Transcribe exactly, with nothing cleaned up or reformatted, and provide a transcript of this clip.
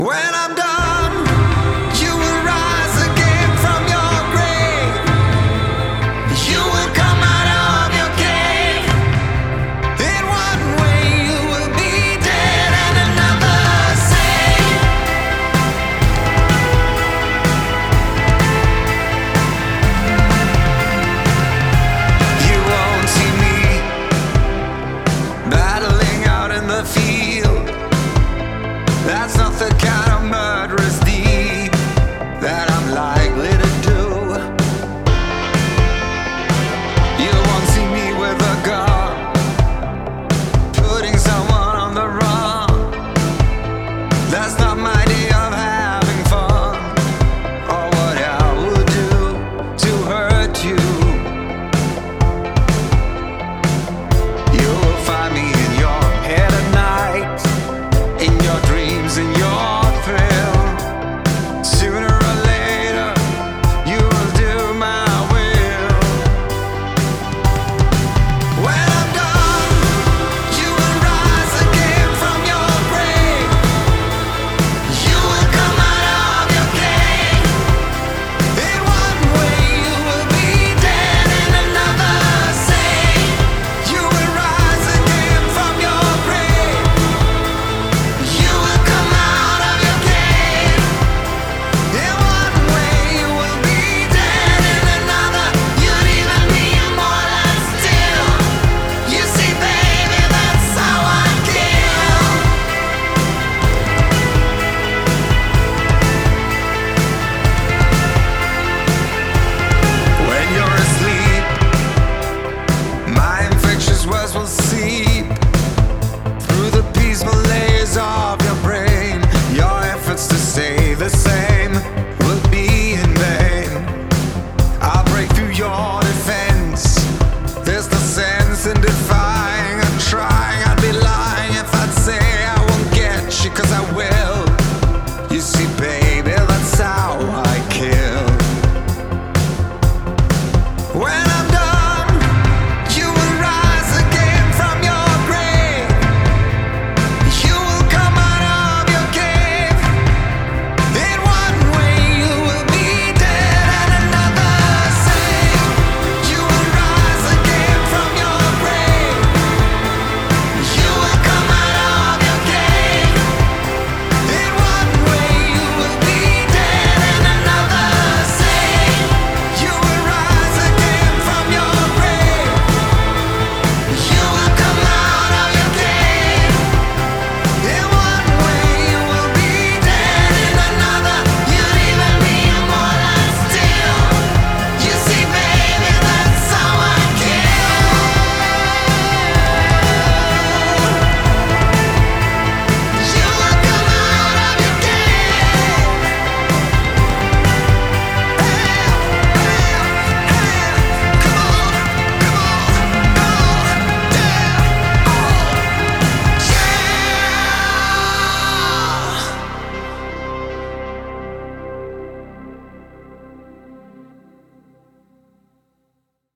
When I'm done, you will rise again from your grave. You will come out of your cave. In one way you will be dead and another saved. You won't see me battling out in the field. That's not the kind of murderous deed that I'm likely to do. You won't see me with a gun, putting someone on the run. That's not my day of having fun, or what I would do to hurt you. You will find me in your head at night, in your dreams, in your thrill. Sooner or later, you will do my will. When I'm done, you will rise again from your grave. You will come out of your cave. In one way you will be dead, in another saved. You will rise again from your grave. You will come out of your cave. In one way you will be dead, in another you'd even be immortal still. You see, baby, that's how I kill. When you're asleep, my infectious words will seep through the peaceful layers of your brain. Your efforts to stay the same will be in vain. I'll break through your defense. There's no sense in defying and trying. I'd be lying if I'd say I won't get you, 'cause I will. You see,